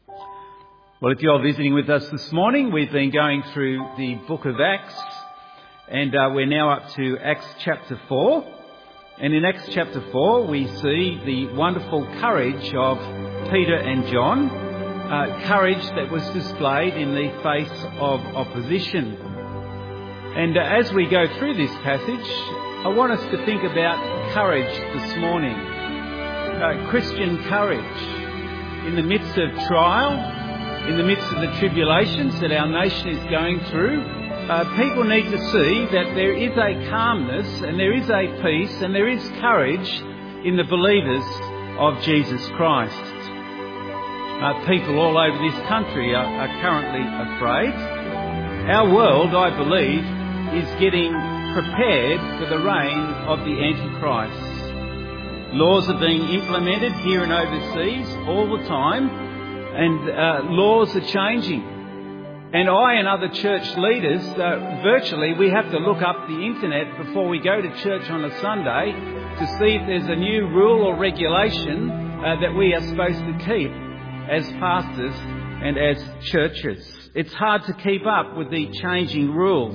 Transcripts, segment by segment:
Well, if you're visiting with us this morning, we've been going through the book of Acts, and we're now up to Acts chapter 4. And in Acts chapter 4, we see the wonderful courage of Peter and John, courage that was displayed in the face of opposition. And as we go through this passage, I want us to think about courage this morning. Christian courage in the midst of trial, in the midst of the tribulations that our nation is going through. People need to see that there is a calmness and there is a peace and there is courage in the believers of Jesus Christ. People all over this country are currently afraid. Our world, I believe, is getting prepared for the reign of the Antichrist. Laws are being implemented here and overseas all the time. And laws are changing. And I and other church leaders, virtually, we have to look up the internet before we go to church on a Sunday to see if there's a new rule or regulation that we are supposed to keep as pastors and as churches. It's hard to keep up with the changing rules.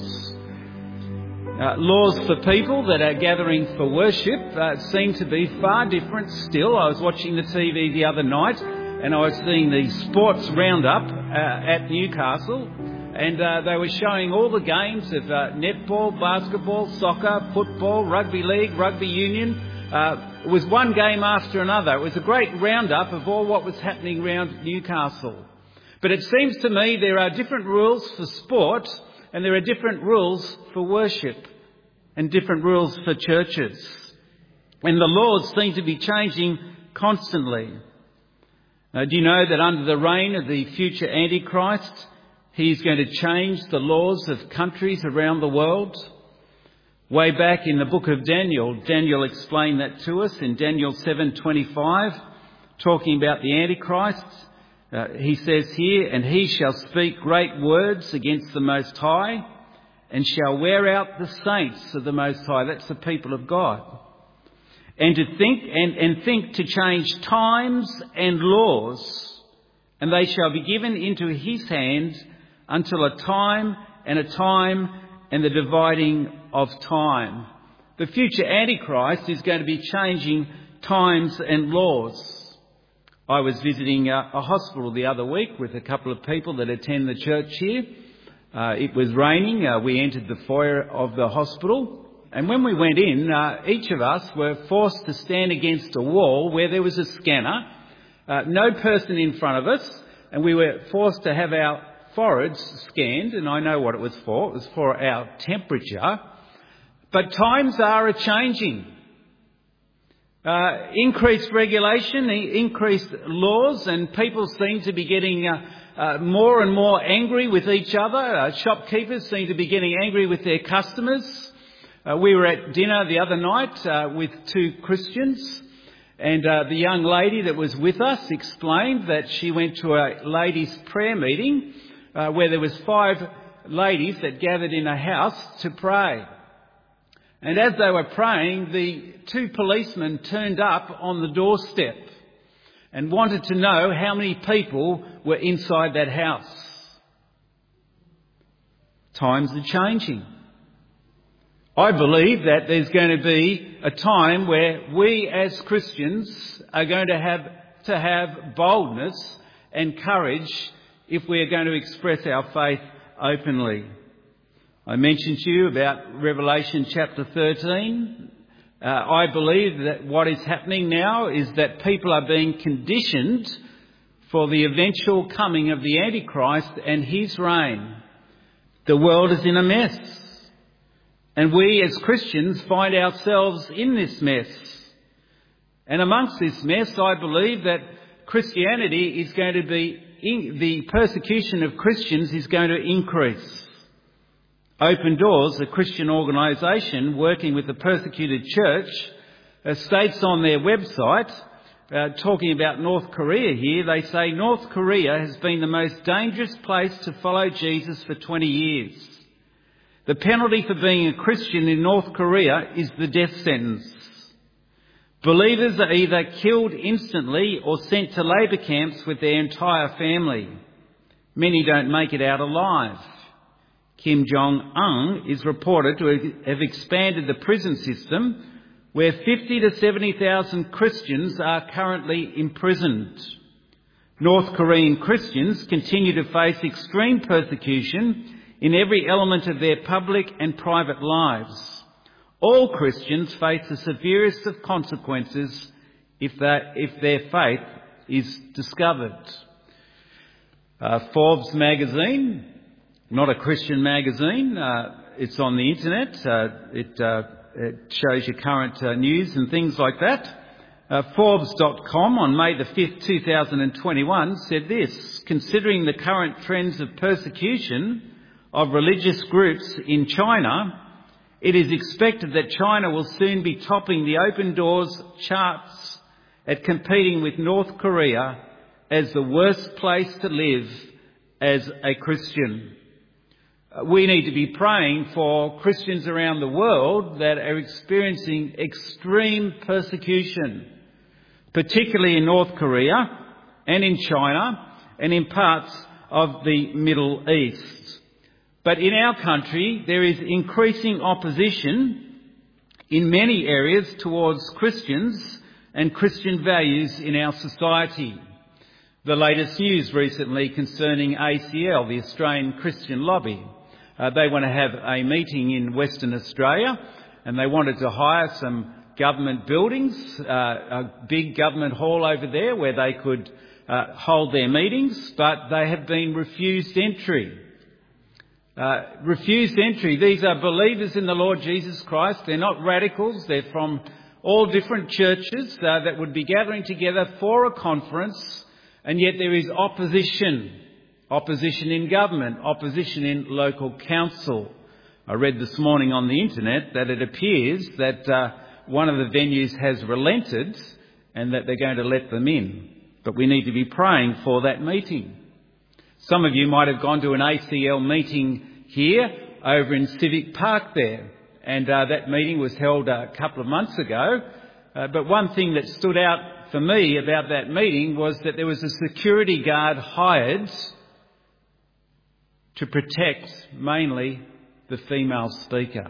Laws for people that are gathering for worship seem to be far different still. I was watching the TV the other night, and I was seeing the sports roundup at Newcastle, and they were showing all the games of netball, basketball, soccer, football, rugby league, rugby union. It was one game after another. It was a great roundup of all what was happening around Newcastle. But it seems to me there are different rules for sport, and there are different rules for worship, and different rules for churches. And the laws seem to be changing constantly. Do you know that under the reign of the future Antichrist, he's going to change the laws of countries around the world? Way back in the book of Daniel, Daniel explained that to us in Daniel 7:25, talking about the Antichrist. He says here, "And he shall speak great words against the Most High, and shall wear out the saints of the Most High." That's the people of God. And to think to change times and laws, and they shall be given into his hand until a time and the dividing of time. The future Antichrist is going to be changing times and laws. I was visiting a hospital the other week with a couple of people that attend the church here. It was raining. We entered the foyer of the hospital. And when we went in, each of us were forced to stand against a wall where there was a scanner, no person in front of us, and we were forced to have our foreheads scanned, and I know what it was for. It was for our temperature. But times are a-changing. Increased regulation, increased laws, and people seem to be getting more and more angry with each other. Shopkeepers seem to be getting angry with their customers. We were at dinner the other night with two Christians, and the young lady that was with us explained that she went to a ladies' prayer meeting where there was 5 ladies that gathered in a house to pray. And as they were praying, the 2 policemen turned up on the doorstep and wanted to know how many people were inside that house. Times are changing. I believe that there's going to be a time where we as Christians are going to have boldness and courage if we are going to express our faith openly. I mentioned to you about Revelation chapter 13. I believe that what is happening now is that people are being conditioned for the eventual coming of the Antichrist and his reign. The world is in a mess. And we as Christians find ourselves in this mess. And amongst this mess, I believe that Christianity is going to be, the persecution of Christians is going to increase. Open Doors, a Christian organisation working with the persecuted church, states on their website, talking about North Korea here, they say North Korea has been the most dangerous place to follow Jesus for 20 years. The penalty for being a Christian in North Korea is the death sentence. Believers are either killed instantly or sent to labour camps with their entire family. Many don't make it out alive. Kim Jong-un is reported to have expanded the prison system where 50 to 70,000 Christians are currently imprisoned. North Korean Christians continue to face extreme persecution in every element of their public and private lives. All Christians face the severest of consequences if their faith is discovered. Forbes magazine, not a Christian magazine, it's on the internet, it shows you current news and things like that. Forbes.com on May the 5th, 2021 said this: considering the current trends of persecution of religious groups in China, it is expected that China will soon be topping the Open Doors charts at competing with North Korea as the worst place to live as a Christian. We need to be praying for Christians around the world that are experiencing extreme persecution, particularly in North Korea and in China and in parts of the Middle East. But in our country, there is increasing opposition in many areas towards Christians and Christian values in our society. The latest news recently concerning ACL, the Australian Christian Lobby. They want to have a meeting in Western Australia, and they wanted to hire some government buildings, a big government hall over there where they could hold their meetings, but they have been refused entry. Refused entry. These are believers in the Lord Jesus Christ. They're not radicals. They're from all different churches that would be gathering together for a conference, and yet there is opposition. Opposition in government, opposition in local council. I read this morning on the internet that it appears that one of the venues has relented and that they're going to let them in. But we need to be praying for that meeting. Some of you might have gone to an ACL meeting here over in Civic Park there, and that meeting was held a couple of months ago. But one thing that stood out for me about that meeting was that there was a security guard hired to protect mainly the female speaker.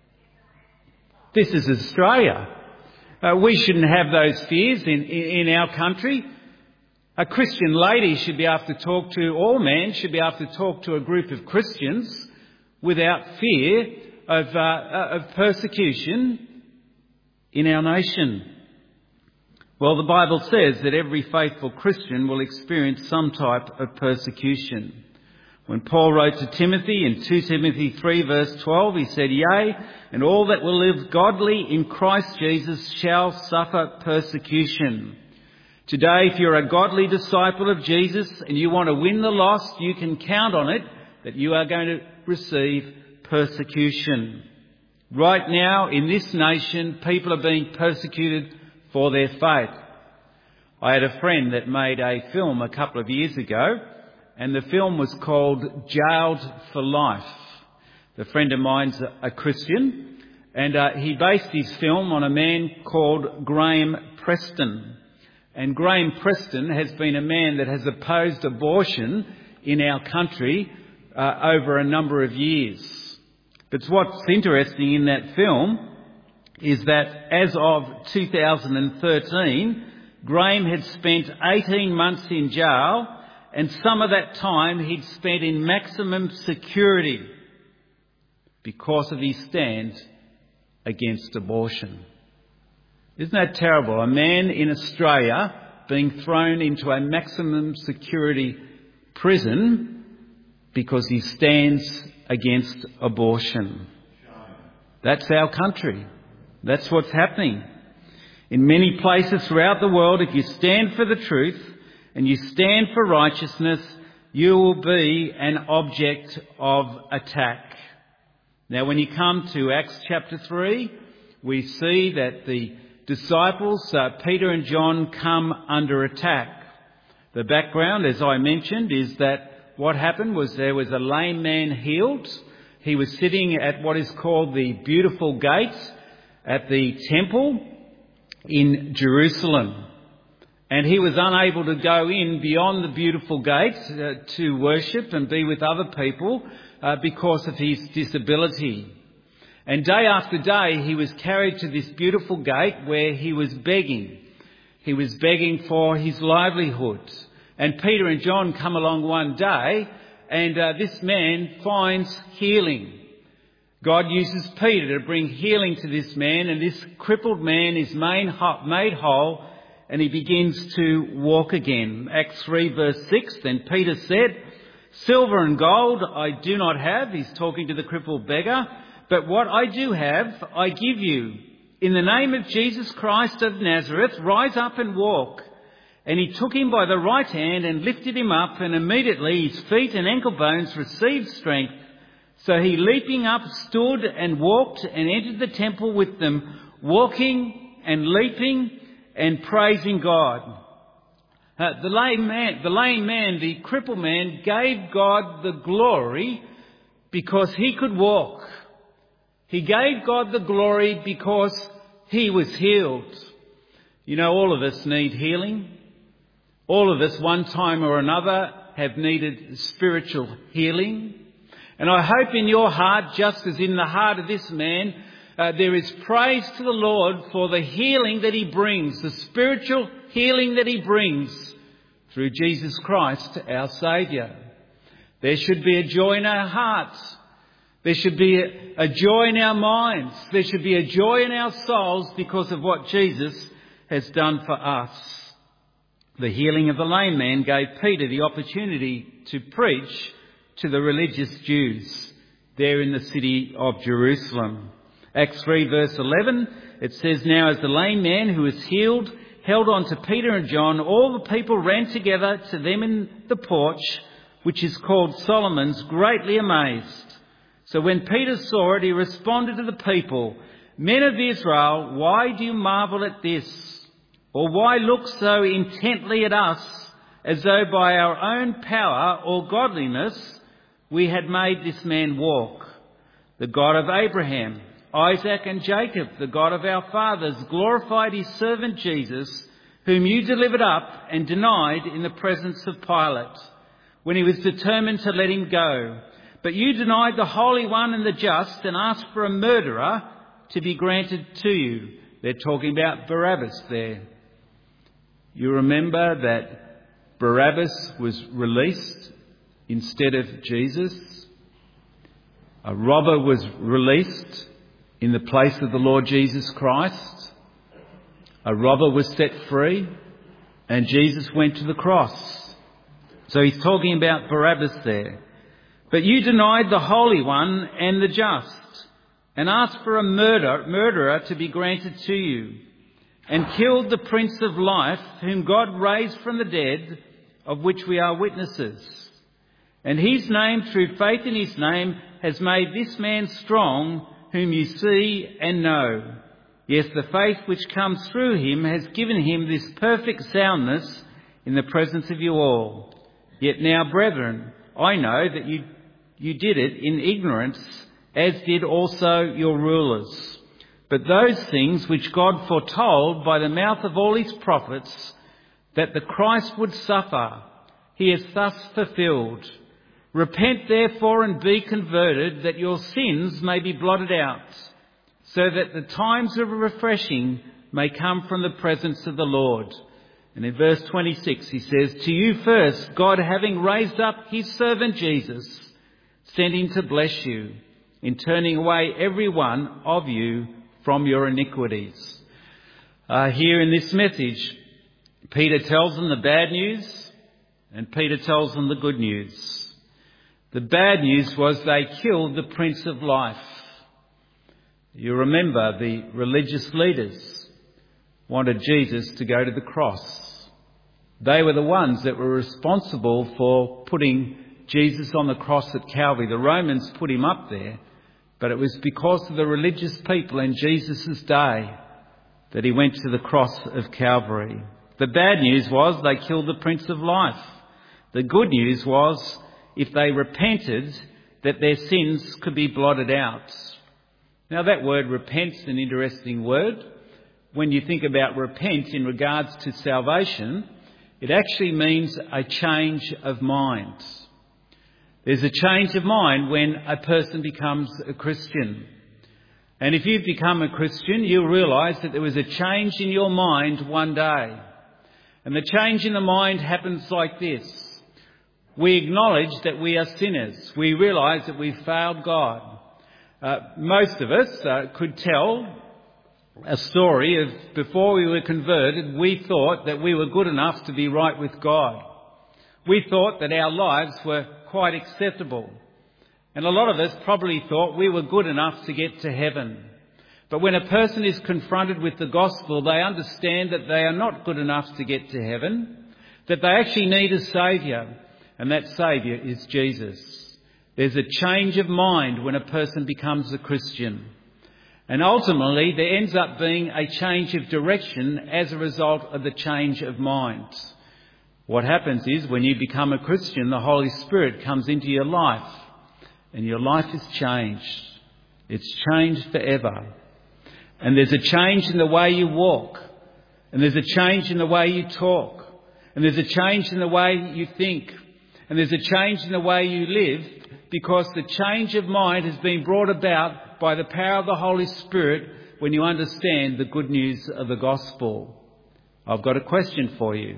This is Australia. We shouldn't have those fears in our country. A Christian lady should be able to talk to, or man should be able to talk to a group of Christians without fear of persecution in our nation. Well, the Bible says that every faithful Christian will experience some type of persecution. When Paul wrote to Timothy in 2 Timothy 3 verse 12, he said, "Yea, and all that will live godly in Christ Jesus shall suffer persecution." Today, if you're a godly disciple of Jesus and you want to win the lost, you can count on it that you are going to receive persecution. Right now, in this nation, people are being persecuted for their faith. I had a friend that made a film a couple of years ago, and the film was called Jailed for Life. The friend of mine's a Christian, and he based his film on a man called Graham Preston. And Graham Preston has been a man that has opposed abortion in our country over a number of years. But what's interesting in that film is that as of 2013, Graham had spent 18 months in jail, and some of that time he'd spent in maximum security because of his stand against abortion. Isn't that terrible? A man in Australia being thrown into a maximum security prison because he stands against abortion. That's our country. That's what's happening. In many places throughout the world, if you stand for the truth and you stand for righteousness, you will be an object of attack. Now, when you come to Acts chapter 3, we see that the disciples, Peter and John, come under attack. The background, as I mentioned, is that what happened was there was a lame man healed. He was sitting at what is called the Beautiful Gate at the temple, in Jerusalem. And he was unable to go in beyond the beautiful gate to worship and be with other people because of his disability. And day after day he was carried to this beautiful gate where he was begging. He was begging for his livelihood. And Peter and John come along one day and this man finds healing. God uses Peter to bring healing to this man, and this crippled man is made whole, and he begins to walk again. Acts 3 verse 6, then Peter said, "Silver and gold I do not have," he's talking to the crippled beggar, "but what I do have I give you. In the name of Jesus Christ of Nazareth, rise up and walk." And he took him by the right hand and lifted him up, and immediately his feet and ankle bones received strength. So he, leaping up, stood and walked and entered the temple with them, walking and leaping and praising God. The lame man, the crippled man, gave God the glory because he could walk. He gave God the glory because he was healed. You know, all of us need healing. All of us, one time or another, have needed spiritual healing. And I hope in your heart, just as in the heart of this man, there is praise to the Lord for the healing that he brings, the spiritual healing that he brings through Jesus Christ, our Saviour. There should be a joy in our hearts. There should be a joy in our minds. There should be a joy in our souls because of what Jesus has done for us. The healing of the lame man gave Peter the opportunity to preach to the religious Jews there in the city of Jerusalem. Acts 3 verse 11, it says, "Now as the lame man who was healed held on to Peter and John, all the people ran together to them in the porch, which is called Solomon's, greatly amazed. So when Peter saw it, he responded to the people, 'Men of Israel, why do you marvel at this? Or why look so intently at us, as though by our own power or godliness we had made this man walk? The God of Abraham, Isaac and Jacob, the God of our fathers, glorified his servant Jesus, whom you delivered up and denied in the presence of Pilate, when he was determined to let him go. But you denied the Holy One and the Just and asked for a murderer to be granted to you.'" They're talking about Barabbas there. You remember that Barabbas was released instead of Jesus. A robber was released in the place of the Lord Jesus Christ. A robber was set free and Jesus went to the cross. So he's talking about Barabbas there. "But you denied the Holy One and the Just and asked for a murderer to be granted to you, and killed the Prince of Life, whom God raised from the dead, of which we are witnesses. And his name, through faith in his name, has made this man strong, whom you see and know. Yes, the faith which comes through him has given him this perfect soundness in the presence of you all. Yet now, brethren, I know that you did it in ignorance, as did also your rulers. But those things which God foretold by the mouth of all his prophets, that the Christ would suffer, he has thus fulfilled. Repent therefore and be converted, that your sins may be blotted out, so that the times of refreshing may come from the presence of the Lord." And in verse 26 he says, "To you first, God, having raised up his servant Jesus, sent him to bless you, in turning away every one of you from your iniquities." Here in this message, Peter tells them the bad news and Peter tells them the good news. The bad news was they killed the Prince of Life. You remember the religious leaders wanted Jesus to go to the cross. They were the ones that were responsible for putting Jesus on the cross at Calvary. The Romans put him up there, but it was because of the religious people in Jesus' day that he went to the cross of Calvary. The bad news was they killed the Prince of Life. The good news was, if they repented, that their sins could be blotted out. Now that word repent's an interesting word. when you think about repent in regards to salvation, it actually means a change of mind. There's a change of mind when a person becomes a Christian. And if you've become a Christian, you'll realise that there was a change in your mind one day. And the change in the mind happens like this. We acknowledge that we are sinners. We realise that we've failed God. Most of us could tell a story of before we were converted, we thought that we were good enough to be right with God. We thought that our lives were quite acceptable. And a lot of us probably thought we were good enough to get to heaven. But when a person is confronted with the gospel, they understand that they are not good enough to get to heaven, that they actually need a saviour, and that saviour is Jesus. There's a change of mind when a person becomes a Christian. And ultimately, there ends up being a change of direction as a result of the change of mind. What happens is when you become a Christian, the Holy Spirit comes into your life and your life is changed. It's changed forever. And there's a change in the way you walk. And there's a change in the way you talk. And there's a change in the way you think. And there's a change in the way you live, because the change of mind has been brought about by the power of the Holy Spirit when you understand the good news of the gospel. I've got a question for you.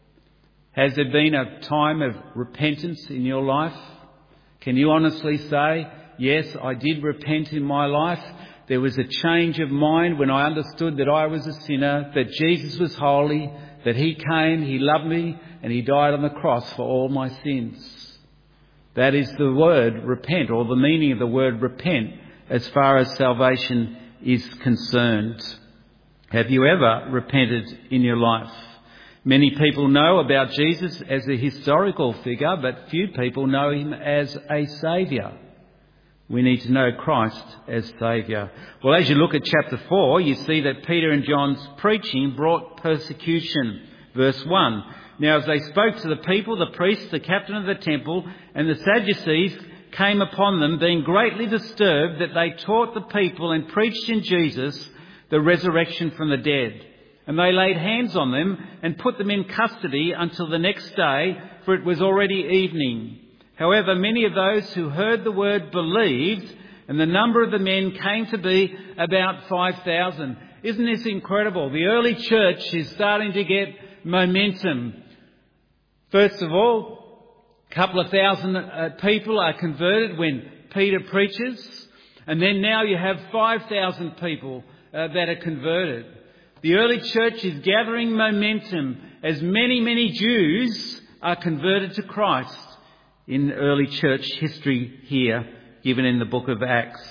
Has there been a time of repentance in your life? Can you honestly say, yes, I did repent in my life. There was a change of mind when I understood that I was a sinner, that Jesus was holy, that he came, he loved me, and he died on the cross for all my sins. That is the word repent, or the meaning of the word repent, as far as salvation is concerned. Have you ever repented in your life? Many people know about Jesus as a historical figure, but few people know him as a saviour. We need to know Christ as saviour. Well, as you look at chapter 4, you see that Peter and John's preaching brought persecution. Verse 1. Now as they spoke to the people, the priests, the captain of the temple, and the Sadducees came upon them, being greatly disturbed that they taught the people and preached in Jesus the resurrection from the dead. And they laid hands on them and put them in custody until the next day, for it was already evening. However, many of those who heard the word believed, and the number of the men came to be about 5,000. Isn't this incredible? The early church is starting to get momentum. First of all, a couple of thousand people are converted when Peter preaches. And then now you have 5,000 people that are converted. The early church is gathering momentum as many Jews are converted to Christ in early church history here, given in the book of Acts.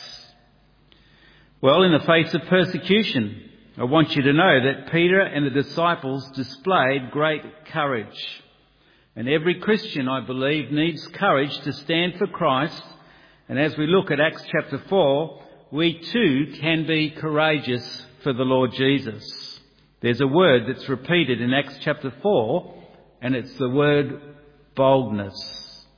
Well, in the face of persecution, I want you to know that Peter and the disciples displayed great courage. And every Christian, I believe, needs courage to stand for Christ. And as we look at Acts chapter 4, we too can be courageous for the Lord Jesus. There's a word that's repeated in Acts chapter 4, and it's the word boldness.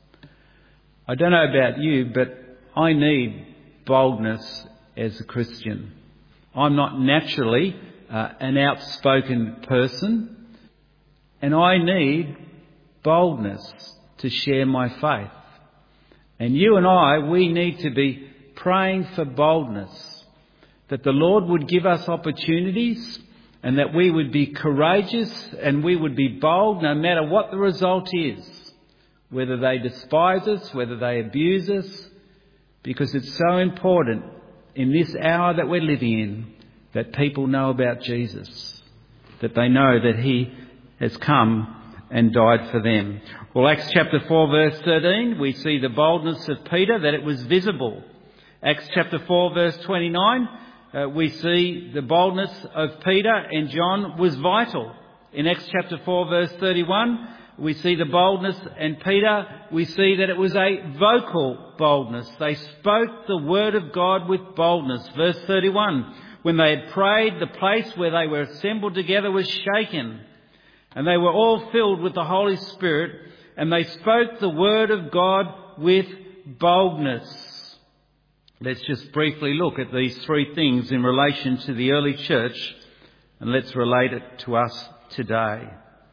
I don't know about you, but I need boldness as a Christian. I'm not naturally an outspoken person, and I need boldness to share my faith. And you and I, we need to be praying for boldness, that the Lord would give us opportunities and that we would be courageous and we would be bold no matter what the result is, whether they despise us, whether they abuse us, because it's so important in this hour that we're living in that people know about Jesus, that they know that he has come and died for them. Well, Acts chapter 4 verse 13, we see the boldness of Peter, that it was visible. Acts chapter 4 verse 29, we see the boldness of Peter and John was vital. In Acts chapter 4 verse 31, we see the boldness and Peter, we see that it was a vocal boldness. They spoke the word of God with boldness. Verse 31, when they had prayed, the place where they were assembled together was shaken, and they were all filled with the Holy Spirit, and they spoke the word of God with boldness. Let's just briefly look at these three things in relation to the early church and let's relate it to us today.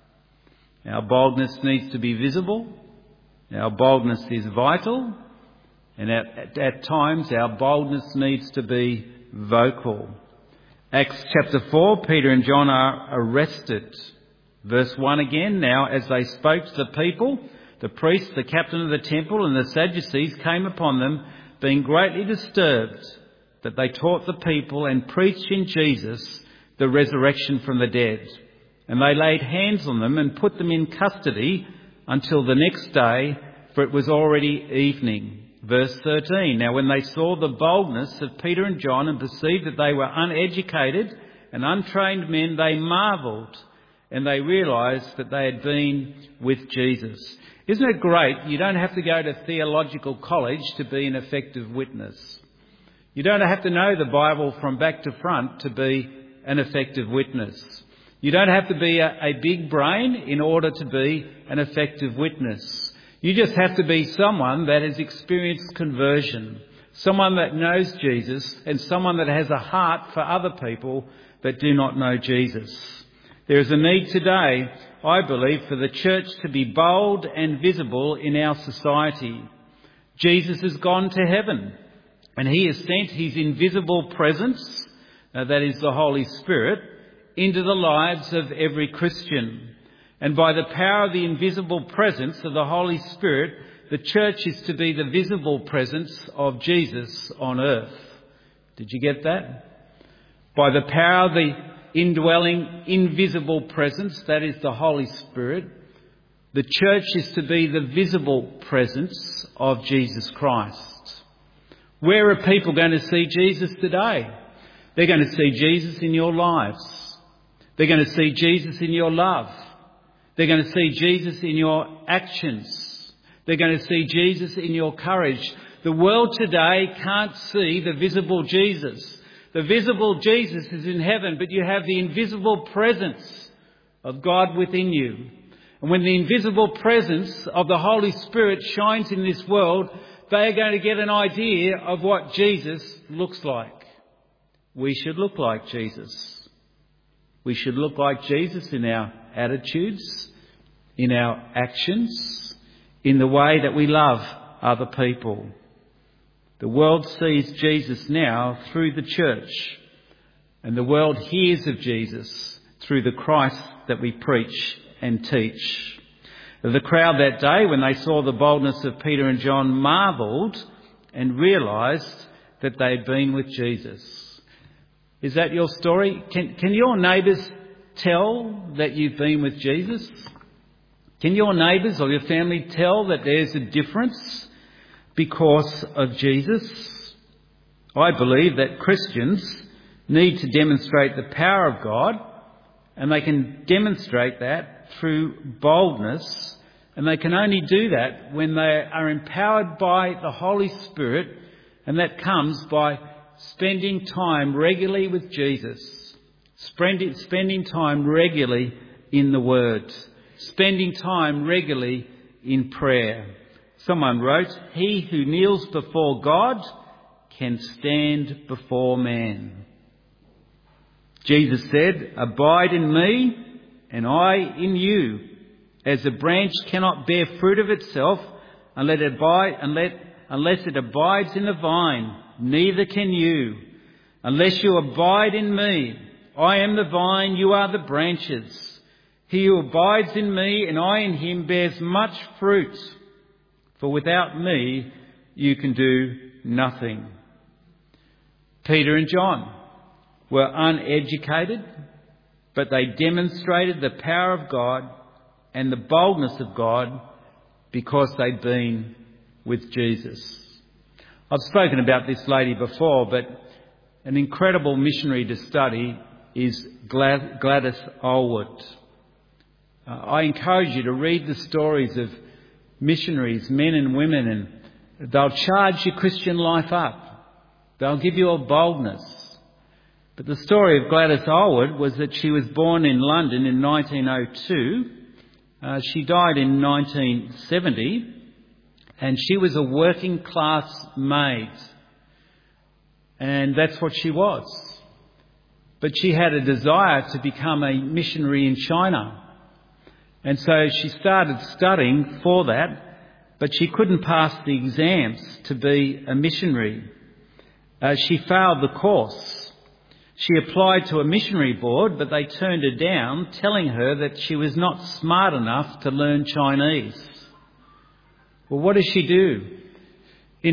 Our boldness needs to be visible. Our boldness is vital. And at times our boldness needs to be vocal. Acts chapter 4, Peter and John are arrested. Verse 1 again, now as they spoke to the people, the priests, the captain of the temple and the Sadducees came upon them, being greatly disturbed that they taught the people and preached in Jesus the resurrection from the dead. And they laid hands on them and put them in custody until the next day, for it was already evening. Verse 13, now when they saw the boldness of Peter and John and perceived that they were uneducated and untrained men, they marvelled, and they realised that they had been with Jesus. Isn't it great? You don't have to go to theological college to be an effective witness. You don't have to know the Bible from back to front to be an effective witness. You don't have to be a big brain in order to be an effective witness. You just have to be someone that has experienced conversion, someone that knows Jesus, and someone that has a heart for other people that do not know Jesus. There is a need today, I believe, for the church to be bold and visible in our society. Jesus has gone to heaven, and he has sent his invisible presence, that is the Holy Spirit, into the lives of every Christian. And by the power of the invisible presence of the Holy Spirit, the church is to be the visible presence of Jesus on earth. Did you get that? By the power of the indwelling, invisible presence, that is the Holy Spirit, the church is to be the visible presence of Jesus Christ. Where are people going to see Jesus today? They're going to see Jesus in your lives. They're going to see Jesus in your love. They're going to see Jesus in your actions. They're going to see Jesus in your courage. The world today can't see the visible Jesus. The visible Jesus is in heaven, but you have the invisible presence of God within you. And when the invisible presence of the Holy Spirit shines in this world, they are going to get an idea of what Jesus looks like. We should look like Jesus. We should look like Jesus in our attitudes, in our actions, in the way that we love other people. The world sees Jesus now through the church, and the world hears of Jesus through the Christ that we preach and teach. The crowd that day, when they saw the boldness of Peter and John, marvelled and realised that they had been with Jesus. Is that your story? Can your neighbours tell that you've been with Jesus? Can your neighbours or your family tell that there's a difference because of Jesus? I believe that Christians need to demonstrate the power of God, and they can demonstrate that through boldness, and they can only do that when they are empowered by the Holy Spirit, and that comes by spending time regularly with Jesus, spending time regularly in the Word, spending time regularly in prayer. Someone wrote, "He who kneels before God can stand before man." Jesus said, "Abide in me and I in you. As a branch cannot bear fruit of itself unless it abides in the vine, neither can you. Unless you abide in me, I am the vine, you are the branches. He who abides in me and I in him bears much fruit. For without me you can do nothing." Peter and John were uneducated, but they demonstrated the power of God and the boldness of God because they'd been with Jesus. I've spoken about this lady before, but an incredible missionary to study is Gladys Aylward. I encourage you to read the stories of missionaries, men and women, and they'll charge your Christian life up. They'll give you a boldness. But the story of Gladys Aylward was that she was born in London in 1902. She died in 1970, and she was a working class maid. And that's what she was. but she had a desire to become a missionary in China. And so she started studying for that, but she couldn't pass the exams to be a missionary. She failed the course. She applied to a missionary board, but they turned her down, telling her that she was not smart enough to learn Chinese. Well, what does she do? In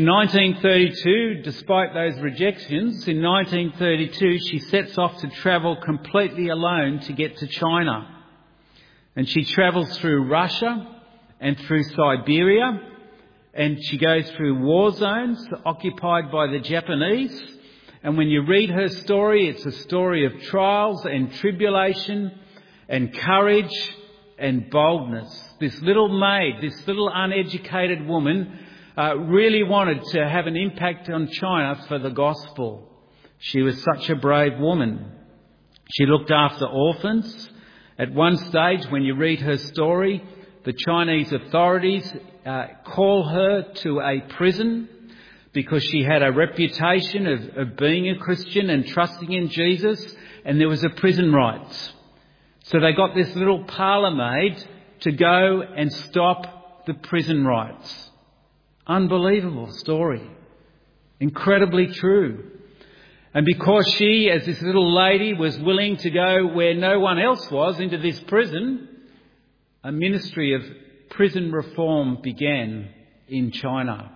1932, despite those rejections, in 1932 she sets off to travel completely alone to get to China. And she travels through Russia and through Siberia, and she goes through war zones occupied by the Japanese. And when you read her story, it's a story of trials and tribulation and courage and boldness. This little maid, this little uneducated woman, really wanted to have an impact on China for the gospel. She was such a brave woman. She looked after orphans. At one stage, when you read her story, the Chinese authorities call her to a prison because she had a reputation of being a Christian and trusting in Jesus, and there was a prison riot. So they got this little parlour maid to go and stop the prison riots. Unbelievable story. Incredibly true. And because she, as this little lady, was willing to go where no one else was, into this prison, a ministry of prison reform began in China.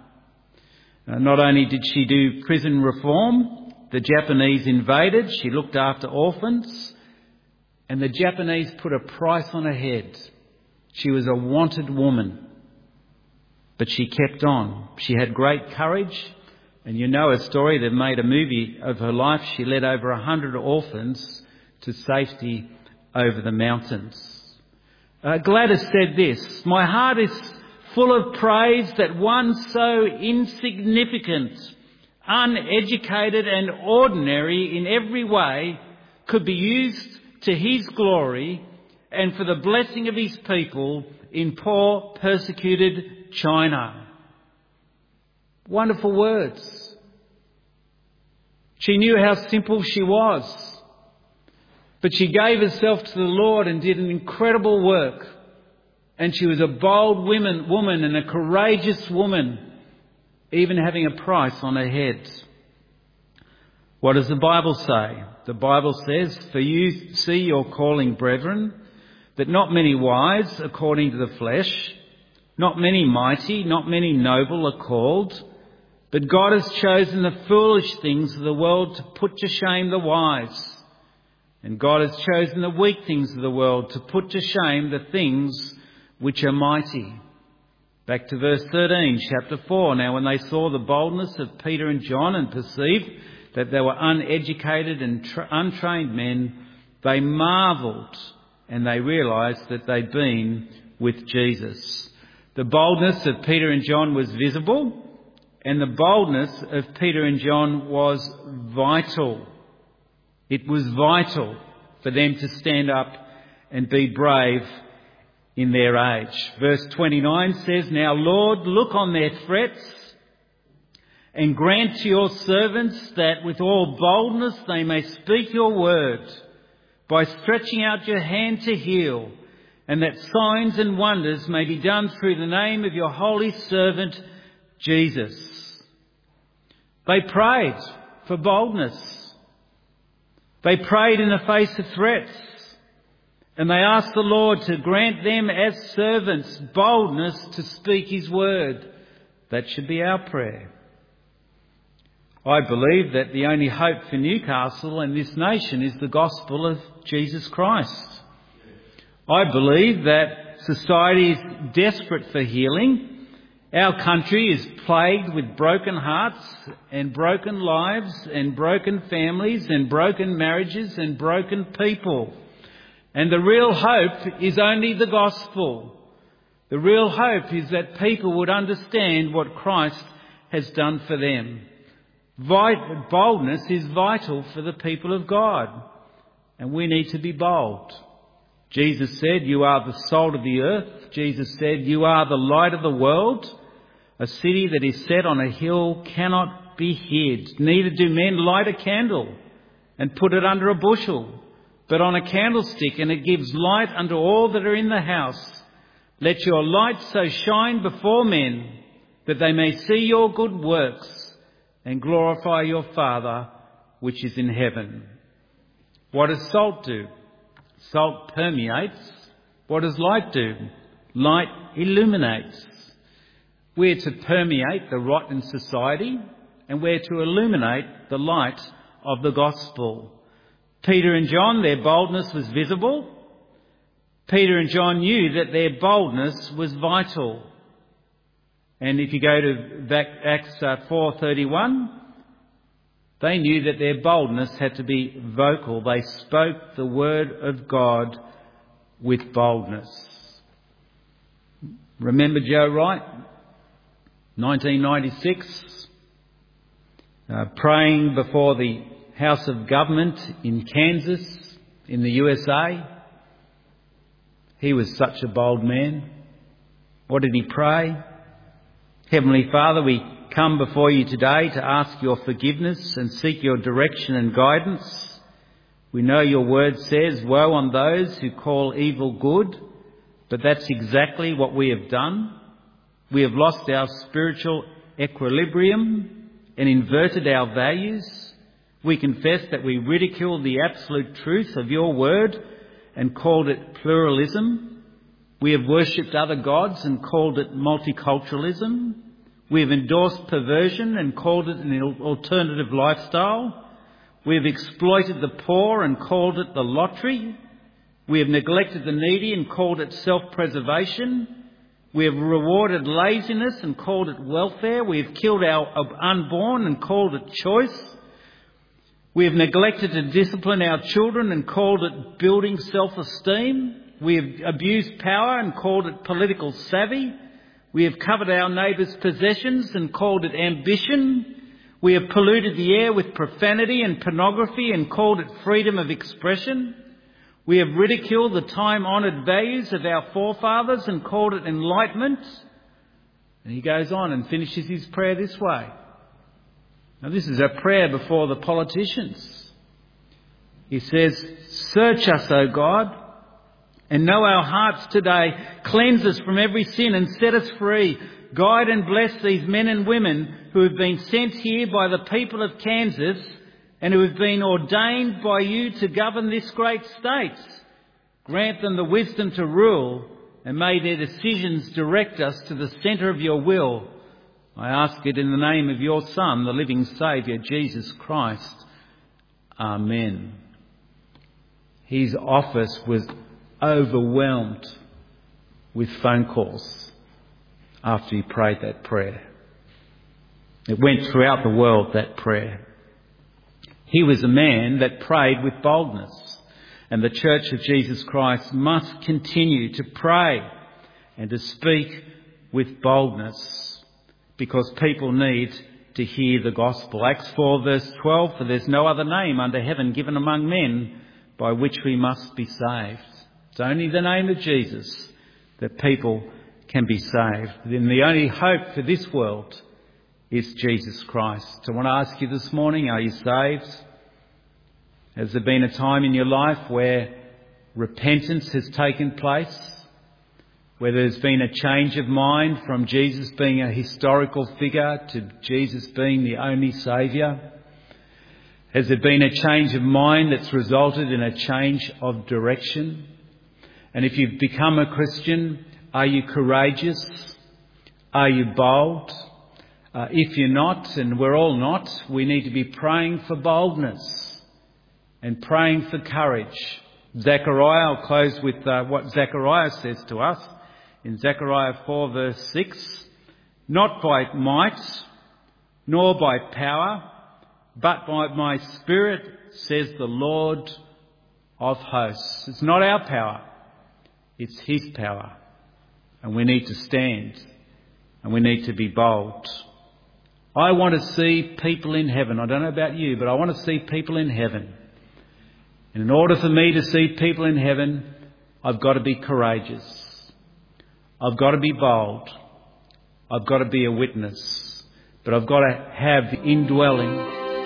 Not only did she do prison reform, the Japanese invaded, she looked after orphans, and the Japanese put a price on her head. She was a wanted woman. But she kept on. She had great courage. And you know her story. They've made a movie of her life. She led over 100 orphans to safety over the mountains. Gladys said this: "My heart is full of praise that one so insignificant, uneducated and ordinary in every way could be used to his glory and for the blessing of his people in poor, persecuted China." Wonderful words. She knew how simple she was, but she gave herself to the Lord and did an incredible work. And she was a bold woman and a courageous woman, even having a price on her head. What does the Bible say? The Bible says, "For you see your calling, brethren, that not many wise according to the flesh, not many mighty, not many noble are called, but God has chosen the foolish things of the world to put to shame the wise. And God has chosen the weak things of the world to put to shame the things which are mighty." Back to verse 13, chapter 4. "Now when they saw the boldness of Peter and John and perceived that they were uneducated and untrained men, they marvelled, and they realised that they'd been with Jesus." The boldness of Peter and John was visible, and the boldness of Peter and John was vital. It was vital for them to stand up and be brave in their age. Verse 29 says, "Now Lord, look on their threats and grant to your servants that with all boldness they may speak your word by stretching out your hand to heal, and that signs and wonders may be done through the name of your holy servant, Jesus." They prayed for boldness. They prayed in the face of threats. And they asked the Lord to grant them as servants boldness to speak his word. That should be our prayer. I believe that the only hope for Newcastle and this nation is the gospel of Jesus Christ. I believe that society is desperate for healing. Our country is plagued with broken hearts and broken lives and broken families and broken marriages and broken people. And the real hope is only the gospel. The real hope is that people would understand what Christ has done for them. Boldness is vital for the people of God, and we need to be bold. Jesus said, "You are the salt of the earth." Jesus said, "You are the light of the world. A city that is set on a hill cannot be hid. Neither do men light a candle and put it under a bushel, but on a candlestick, and it gives light unto all that are in the house. Let your light so shine before men, that they may see your good works and glorify your Father which is in heaven. What does salt do? Salt permeates. What does light do? Light illuminates. We're to permeate the rotten society, and we're to illuminate the light of the gospel. Peter and John, their boldness was visible. Peter and John knew that their boldness was vital. And if you go to Acts 4:31, they knew that their boldness had to be vocal. They spoke the word of God with boldness. Remember Joe Wright, 1996, praying before the House of Government in Kansas, in the USA. He was such a bold man. What did he pray? Heavenly Father, we come before you today to ask your forgiveness and seek your direction and guidance. We know your word says, woe on those who call evil good, but that's exactly what we have done. We have lost our spiritual equilibrium and inverted our values. We confess that we ridiculed the absolute truth of your word and called it pluralism. We have worshipped other gods and called it multiculturalism. We have endorsed perversion and called it an alternative lifestyle. We have exploited the poor and called it the lottery. We have neglected the needy and called it self-preservation. We have rewarded laziness and called it welfare. We have killed our unborn and called it choice. We have neglected to discipline our children and called it building self-esteem. We have abused power and called it political savvy. We have covered our neighbour's possessions and called it ambition. We have polluted the air with profanity and pornography and called it freedom of expression. We have ridiculed the time-honoured values of our forefathers and called it enlightenment. And he goes on and finishes his prayer this way. Now, this is a prayer before the politicians. He says, search us, O God, and know our hearts today. Cleanse us from every sin and set us free. Guide and bless these men and women who have been sent here by the people of Kansas and who have been ordained by you to govern this great state. Grant them the wisdom to rule, and may their decisions direct us to the centre of your will. I ask it in the name of your Son, the living Saviour, Jesus Christ. Amen. His office was overwhelmed with phone calls after he prayed that prayer. It went throughout the world, that prayer. He was a man that prayed with boldness, and the Church of Jesus Christ must continue to pray and to speak with boldness, because people need to hear the gospel. Acts 4 verse 12, for there's no other name under heaven given among men by which we must be saved. It's only the name of Jesus that people can be saved. Then the only hope for this world is Jesus Christ. So I want to ask you this morning, are you saved? Has there been a time in your life where repentance has taken place? Where there's been a change of mind from Jesus being a historical figure to Jesus being the only Saviour? Has there been a change of mind that's resulted in a change of direction? And if you've become a Christian, are you courageous? Are you bold? If you're not, and we're all not, we need to be praying for boldness and praying for courage. Zechariah, I'll close with what Zechariah says to us. In Zechariah 4 verse 6, not by might, nor by power, but by my Spirit, says the Lord of hosts. It's not our power, it's his power. And we need to stand, and we need to be bold. I want to see people in heaven. I don't know about you, but I want to see people in heaven. And in order for me to see people in heaven, I've got to be courageous. I've got to be bold. I've got to be a witness. But I've got to have the indwelling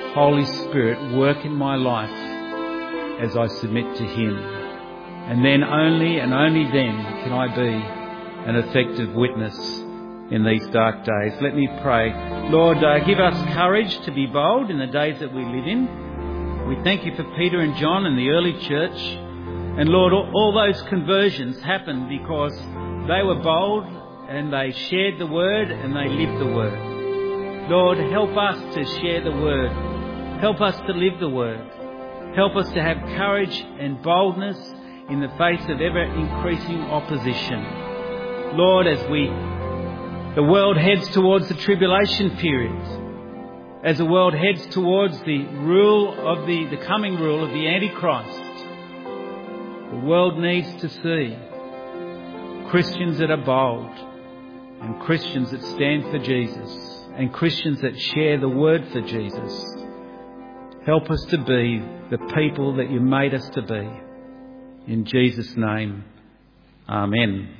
Holy Spirit, work in my life as I submit to Him. And then only and only then can I be an effective witness in these dark days. Let me pray. Lord, give us courage to be bold in the days that we live in. We thank You for Peter and John and the early church. And Lord, all those conversions happened because they were bold and they shared the word and they lived the word. Lord, help us to share the word. Help us to live the word. Help us to have courage and boldness in the face of ever-increasing opposition. Lord, as the world heads towards the tribulation period, as the world heads towards the rule of the coming rule of the Antichrist, the world needs to see Christians that are bold and Christians that stand for Jesus and Christians that share the word for Jesus. Help us to be the people that You made us to be. In Jesus' name, amen.